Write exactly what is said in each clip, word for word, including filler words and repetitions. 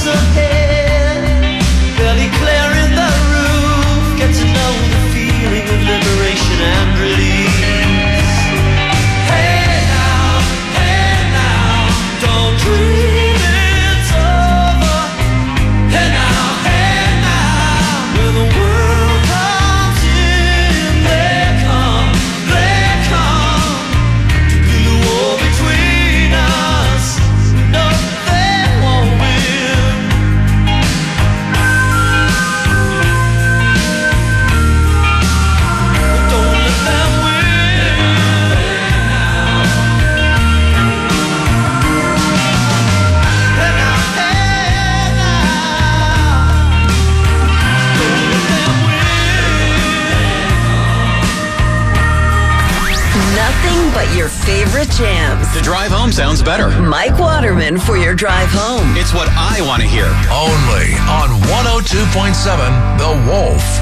ahead, barely clearing the roof. Get to know the feeling of liberation and release. Hey now, hey now, don't dream it's over. Hey now, hey now, when the world comes in, they come, they come to build a wall between us. No, they won't win. But don't let them win. Hey now, hey now, don't let them win. Nothing but your favorite jams. The drive home sounds better. Mike Waterman for your drive home. It's what I want to hear. Only on one oh two point seven The Wolf.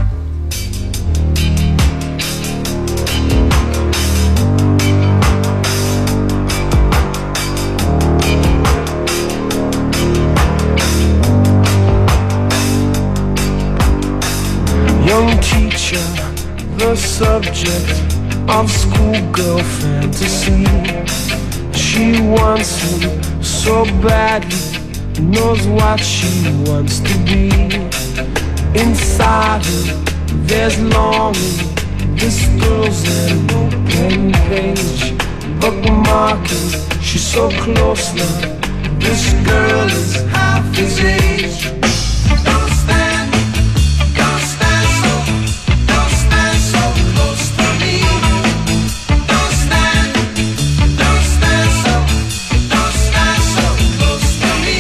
Young teacher, the subject of schoolgirl fantasy. She wants him so badly, knows what she wants to be. Inside her, there's longing. This girl's an open page, bookmarking. She's so close now. This girl is half his age. Don't stand, don't stand so, don't stand so close to me. Don't stand, don't stand so, don't stand so close to me.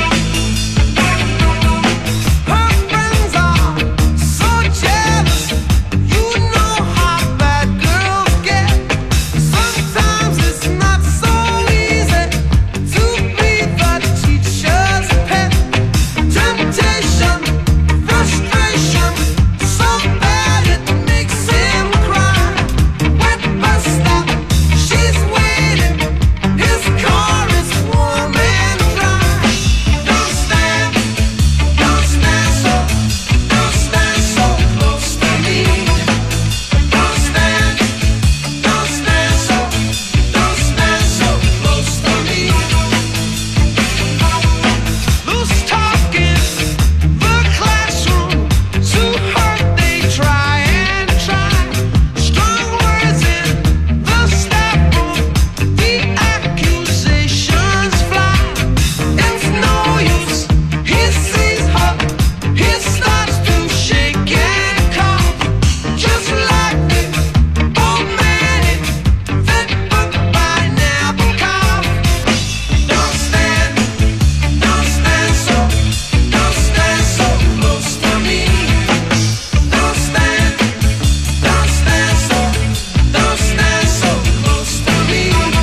Her friends are so jealous. You know how bad girls get. Sometimes it's not so easy to be the teacher's pet. Temptation, frustration, so bad it makes him cry. Wet bus stop, she's waiting. His car is warm and dry. Don't stand, don't stand so, don't stand so close to me. Don't stand, don't stand so, don't stand so close to me. Loose talking, the classroom, too hurt they try and try. Strong words in the staff room, the accusations fly. It's no use, he sees her, he starts to shake and cough. Just like the old man in that book by Nabokov. Don't stand, don't stand so, don't stand so close to me. Don't stand, don't stand so, don't stand so close to me.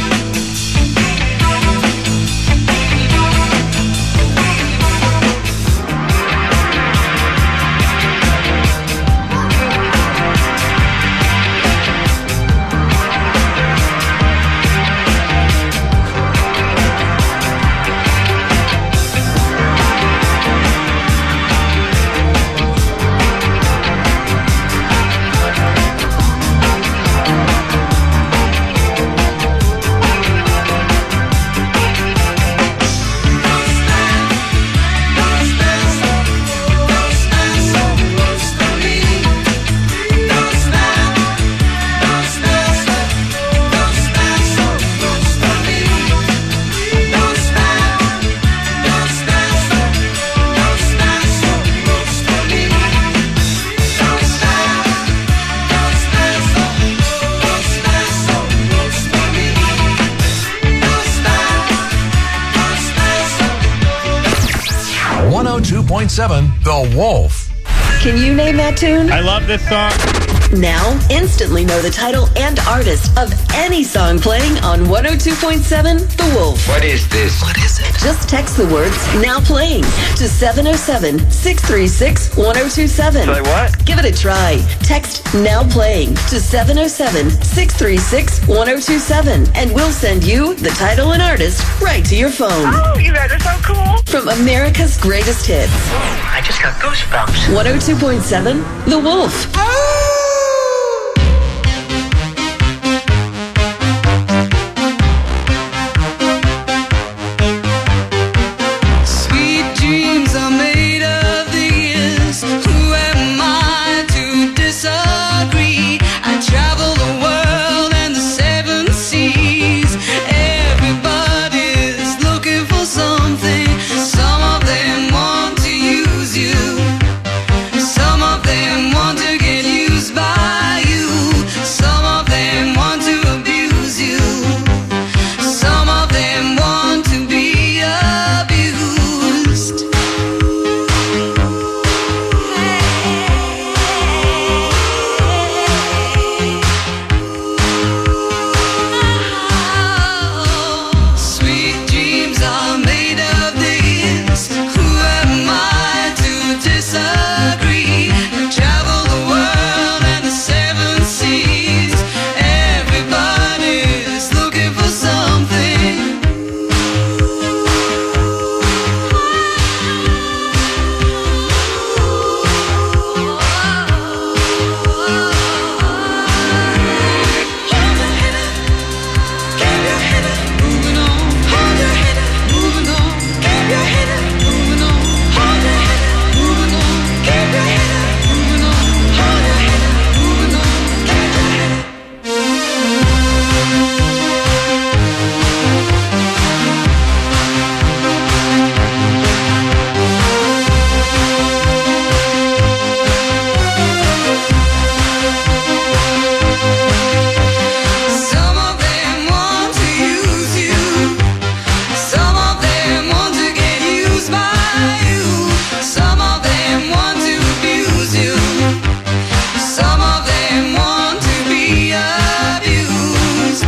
one oh two point seven The Wolf. Can you name that tune? I love this song. Now, instantly know the title and artist of any song playing on one oh two point seven The Wolf. What is this? What is it? Just text the words "Now Playing" to seven oh seven, six three six, one oh two seven. Say what? Give it a try. Text "Now Playing" to seven oh seven, six three six, one oh two seven, and we'll send you the title and artist right to your phone. Oh, you guys are so cool. From America's Greatest Hits. I just got goosebumps. one oh two point seven, The Wolf. Sweet dreams are made of these. Who am I to disagree? I travel the world and the seven seas. Everybody's looking for something. Some of them want to use you. Some of them want to get used by you. Some of them want to abuse you. Some of them want to be abused. Sweet dreams are made of this. Who am I to disagree? I travel the world and the seven seas. Everybody's looking for something. Keep your head up, moving on. Hold your head up, moving on. Keep your head up, moving on. Hold your head up, moving on. Keep your head up, moving on. Hold your head up, moving on. Keep your head up. Some of them want to use you. Some of them want to get used by you. Some of them want to abuse you. Some of them want to be abused.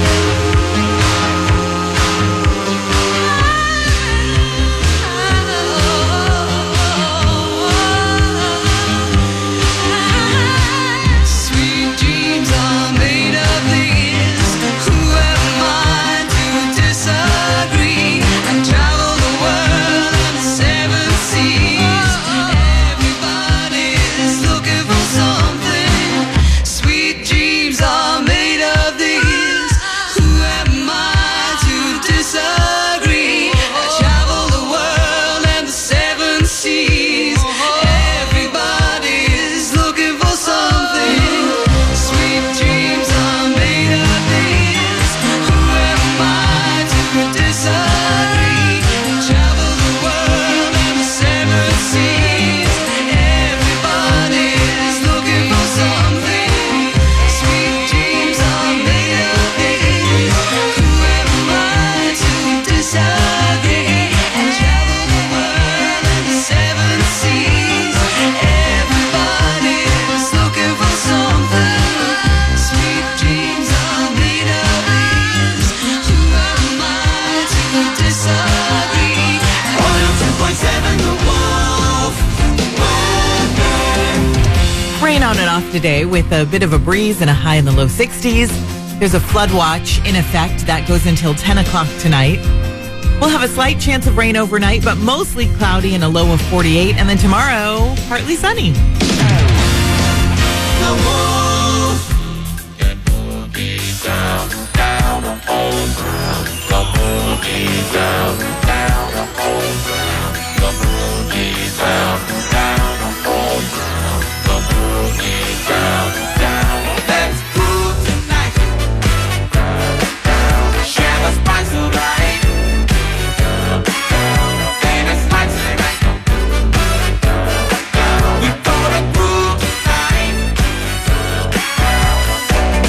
Sweet dreams are made of these. Who am I to disagree? I travel the world and the seven seas. Everybody's looking for something. Sweet dreams are made of these. Who am I to disagree? I travel the world and the seven seas. Everybody's looking for something. Sweet dreams are made of these. Who am I to disagree? I travel the world and the seven seas. Everybody's looking for something. Sweet dreams are made of these. Who am I to disagree? I travel the world and the seven seas. Everybody's looking for something. Sweet dreams are made of these. Who am I to disagree? one oh two point seven The Wolf. Rain on and off today with a bit of a breeze and a high in the low sixties. There's a flood watch in effect that goes until ten o'clock tonight. We'll have a slight chance of rain overnight, but mostly cloudy and a low of forty-eight. And then tomorrow, partly sunny. Let's groove tonight. Share the spice of life. And it's like tonight. We gonna groove tonight.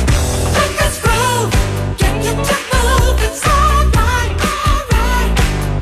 Let's groove. Get you to move. It's alright, alright.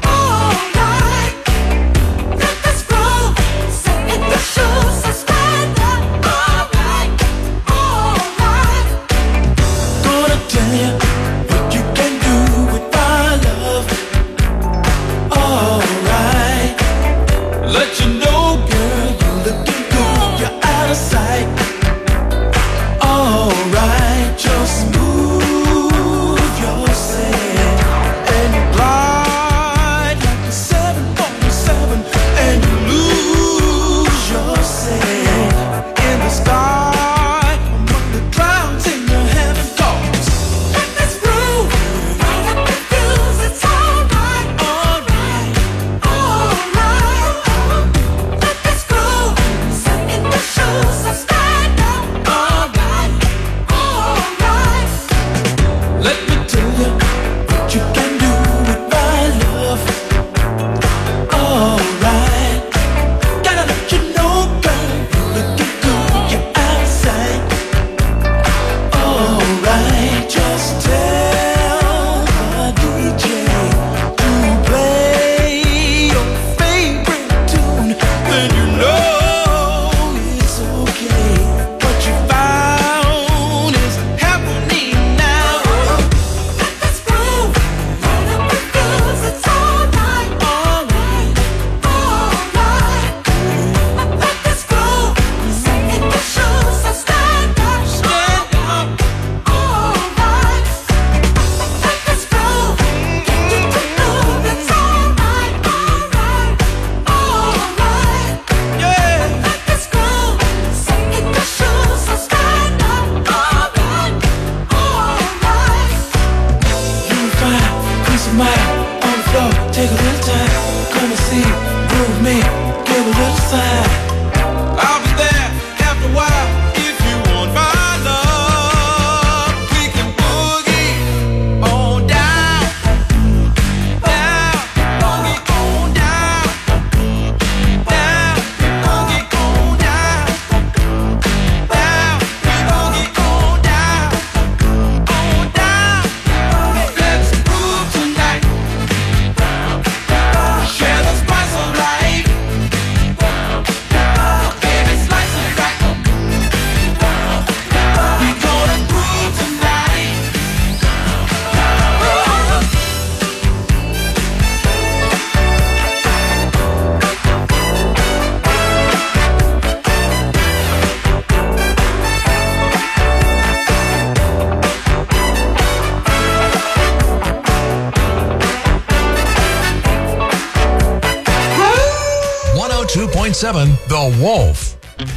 two point seven The Wolf.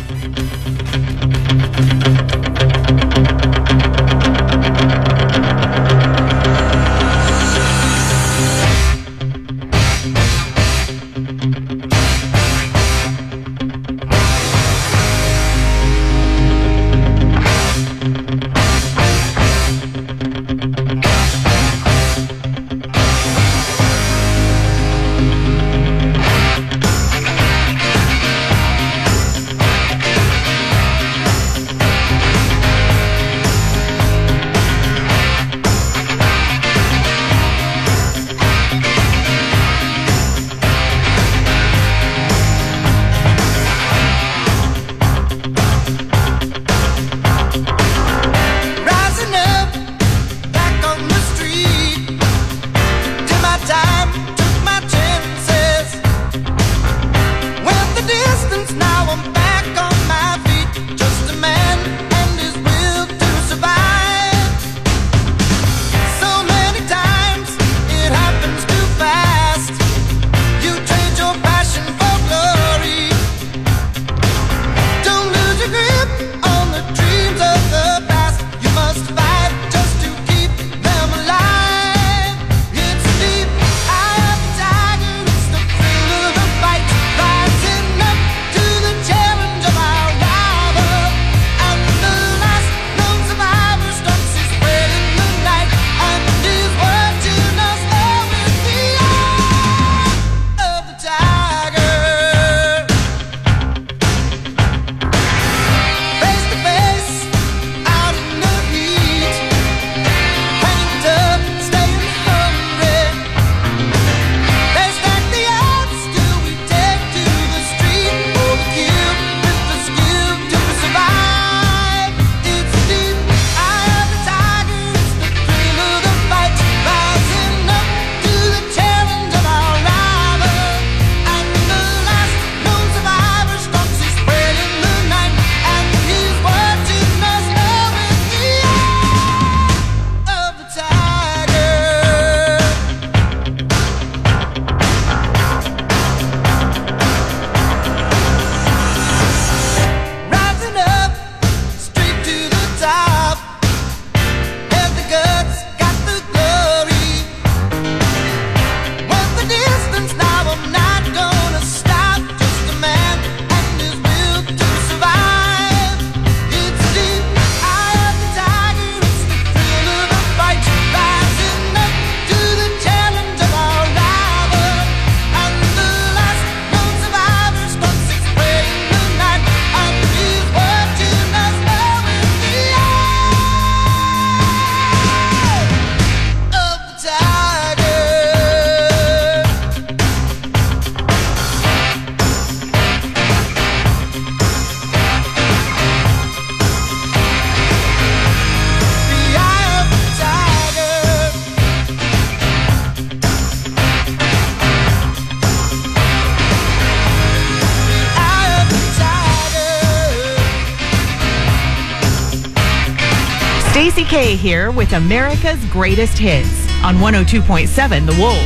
Stacey K here with America's Greatest Hits on one oh two point seven The Wolf.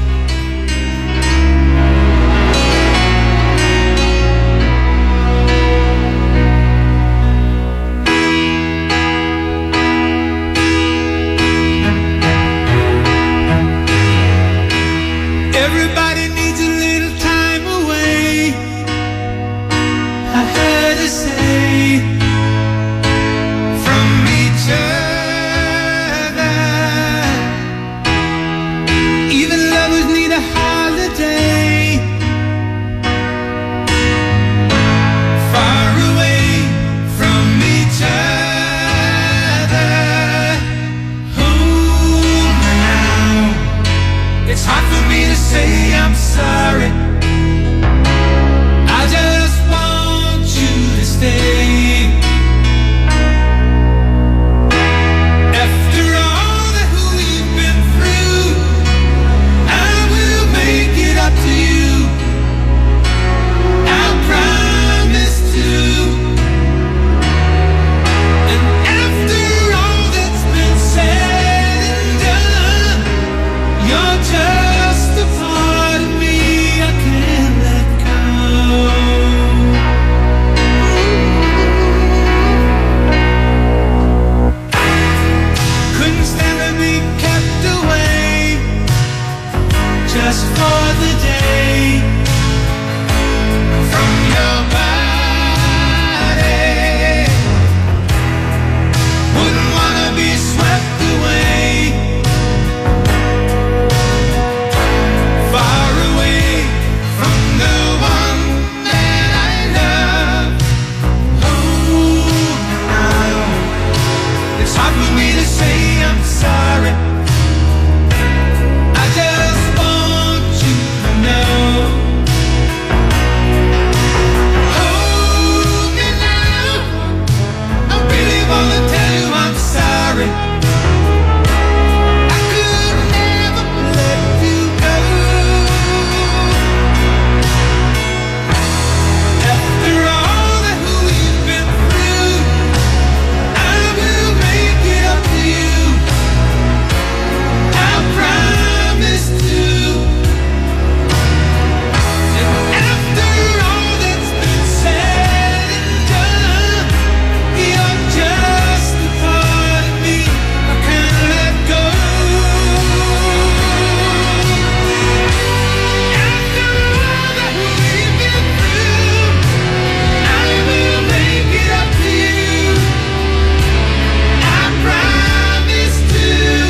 Everybody needs a little time away. I heard her say from each other. Even love away from your body. Wouldn't wanna be swept away, far away from the one that I love. Oh, now it's hard for me to say I'm sorry. I just want you to know. Hold me now, I really wanna tell you I'm sorry. I could never let you go. After all that we've been through, I will make it up to you. I promise to. And after all that's been said and done, you're just a part of me I can't let go. After all that we've been through, I will make it up to you. I promise to.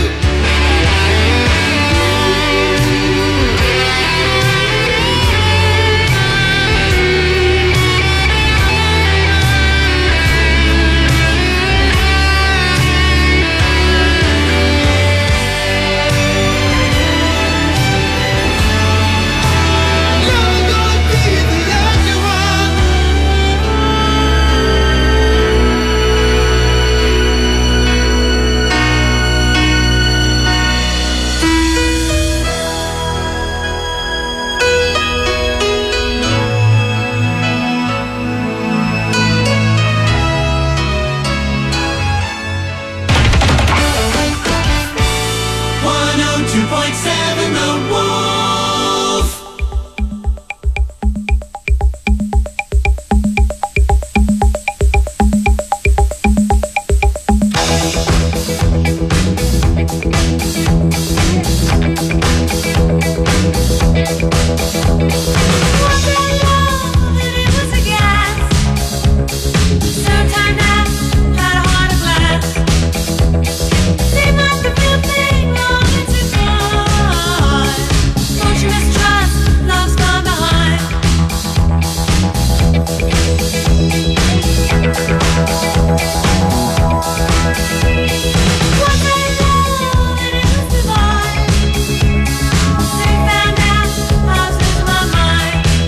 You're gonna be the lucky one. one oh two point seven The Wolf. Found out I was losing my mind.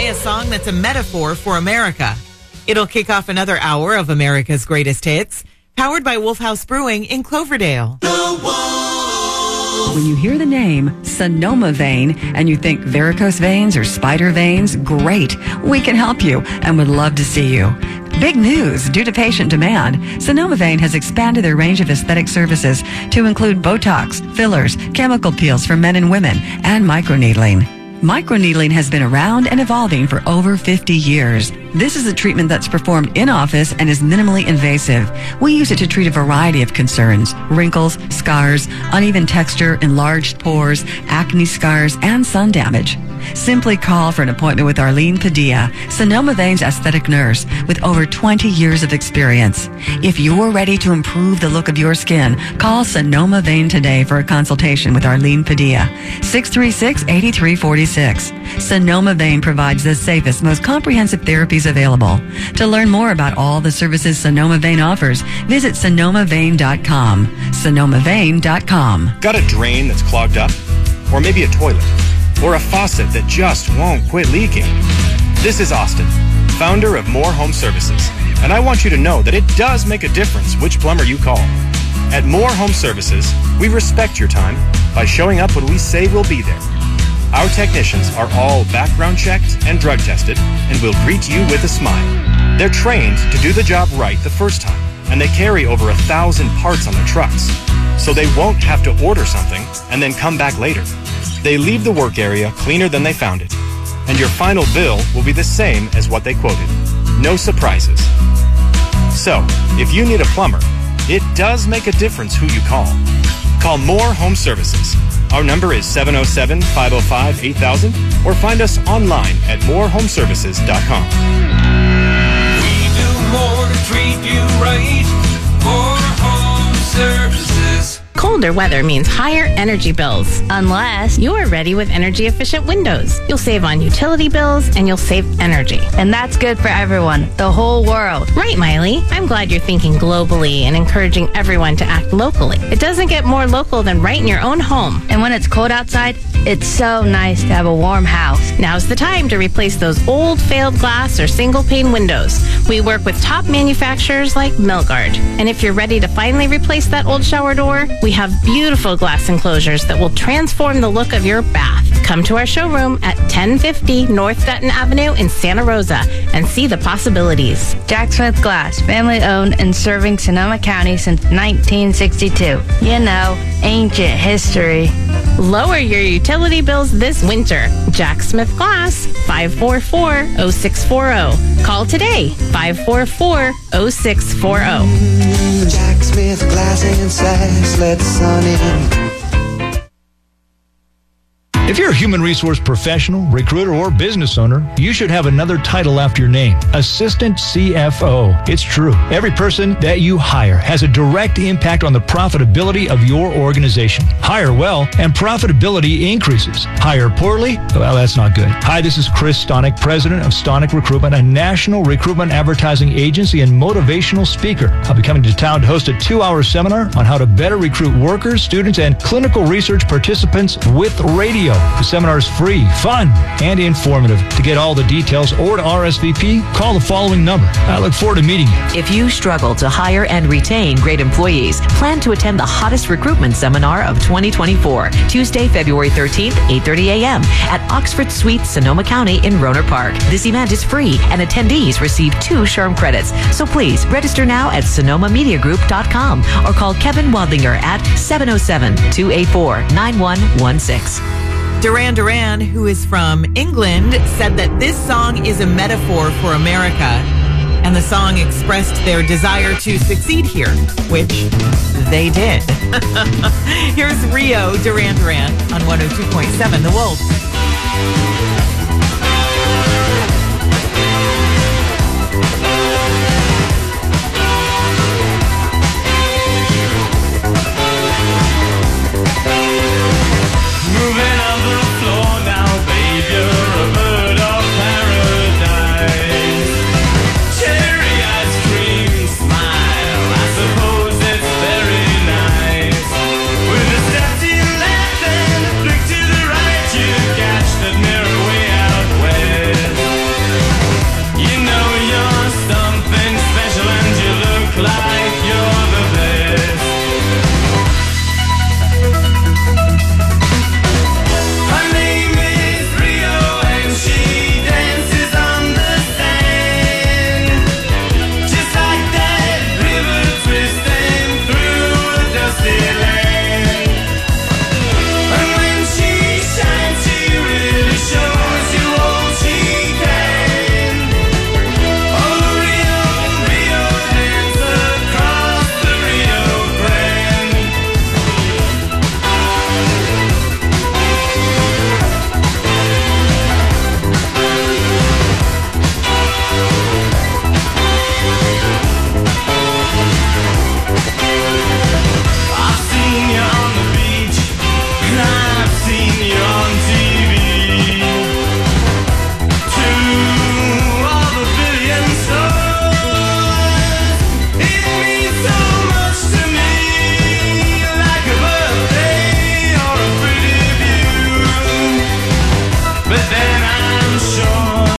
play a song that's a metaphor for America. It'll kick off another hour of America's greatest hits, powered by Wolfhouse Brewing in Cloverdale. When you hear the name Sonoma Vein and you think varicose veins or spider veins, great. We can help you and would love to see you. Big news! Due to patient demand, Sonoma Vein has expanded their range of aesthetic services to include Botox, fillers, chemical peels for men and women, and microneedling. Microneedling has been around and evolving for over fifty years. This is a treatment that's performed in office and is minimally invasive. We use it to treat a variety of concerns: wrinkles, scars, uneven texture, enlarged pores, acne scars, and sun damage. Simply call for an appointment with Arlene Padilla, Sonoma Vein's aesthetic nurse with over twenty years of experience. If you're ready to improve the look of your skin, call Sonoma Vein today for a consultation with Arlene Padilla, six three six, eight three four six. Sonoma Vein provides the safest, most comprehensive therapies available. To learn more about all the services Sonoma Vein offers, visit sonoma vein dot com. sonoma vein dot com. Got a drain that's clogged up? Or maybe a toilet? Or a faucet that just won't quit leaking? This is Austin, founder of More Home Services, and I want you to know that it does make a difference which plumber you call. At More Home Services, we respect your time by showing up when we say we'll be there. Our technicians are all background checked and drug tested and will greet you with a smile. They're trained to do the job right the first time, and they carry over a thousand parts on their trucks, so they won't have to order something and then come back later. They leave the work area cleaner than they found it, and your final bill will be the same as what they quoted. No surprises. So, if you need a plumber, it does make a difference who you call. Call More Home Services. Our number is seven oh seven, five oh five, eight thousand, or find us online at more home services dot com. We do more to treat you right. More Home Services. Colder weather means higher energy bills, unless you are ready with energy-efficient windows. You'll save on utility bills, and you'll save energy. And that's good for everyone, the whole world. Right, Miley. I'm glad you're thinking globally and encouraging everyone to act locally. It doesn't get more local than right in your own home. And when it's cold outside, it's so nice to have a warm house. Now's the time to replace those old failed glass or single-pane windows. We work with top manufacturers like Milgard. And if you're ready to finally replace that old shower door, we have beautiful glass enclosures that will transform the look of your bath. Come to our showroom at ten fifty North Dutton Avenue in Santa Rosa and see the possibilities. Jack Smith Glass, family owned and serving Sonoma County since nineteen sixty-two. You know, ancient history. Lower your utility bills this winter. Jack Smith Glass, five four four, oh six four oh. Call today, five four four, oh six four oh. Jack Smith Glass and Sass, let the sun in. If you're a human resource professional, recruiter, or business owner, you should have another title after your name, Assistant C F O. It's true. Every person that you hire has a direct impact on the profitability of your organization. Hire well, and profitability increases. Hire poorly? Well, that's not good. Hi, this is Chris Stonick, president of Stonick Recruitment, a national recruitment advertising agency and motivational speaker. I'll be coming to town to host a two-hour seminar on how to better recruit workers, students, and clinical research participants with radio. The seminar is free, fun, and informative. To get all the details or to R S V P, call the following number. I look forward to meeting you. If you struggle to hire and retain great employees, plan to attend the hottest recruitment seminar of twenty twenty-four, Tuesday, February thirteenth, eight thirty a.m. at Oxford Suites, Sonoma County in Rohnert Park. This event is free, and attendees receive two SHRM credits. So please register now at sonoma media group dot com or call Kevin Wadlinger at seven oh seven, two eight four, nine one one six. Duran Duran, who is from England, said that this song is a metaphor for America, and the song expressed their desire to succeed here, which they did. Here's Rio Duran Duran on one oh two point seven The Wolf.